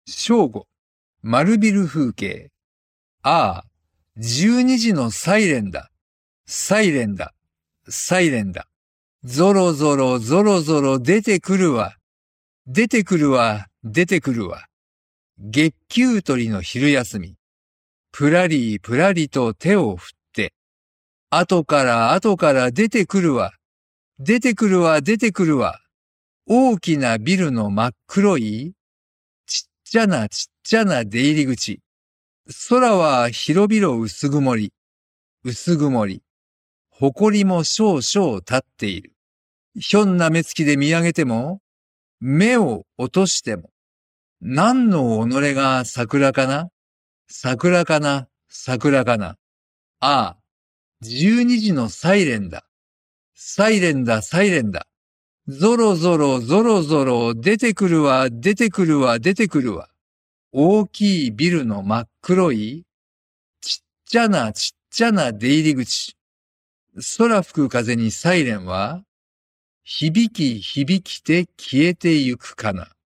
正午、丸ビル風景。ああ、12時のサイレンだ。サイレンだ。サイレンだ。ぞろぞろぞろぞろ出てくるわ。出てくるわ、出てくるわ。月給取りの昼休み。ぷらりぷらりと手を振って。後から出てくるわ。出てくるわ、出てくるわ。大きなビルの真っ黒い、ちっちゃな出入り口。空は広々薄曇り。薄曇り。埃も少々立っている。ひょんな目つきで見上げても、目を落としても、何の己が桜かな？桜かな？桜かな？ああ、12時のサイレンだ。サイレンだ、サイレンだ。ぞろぞろぞろぞろ出てくるわ、出てくるわ、出てくるわ。大きいビルの真っ黒い、ちっちゃな出入り口。空吹く風にサイレンは、響きて消えてゆくかな。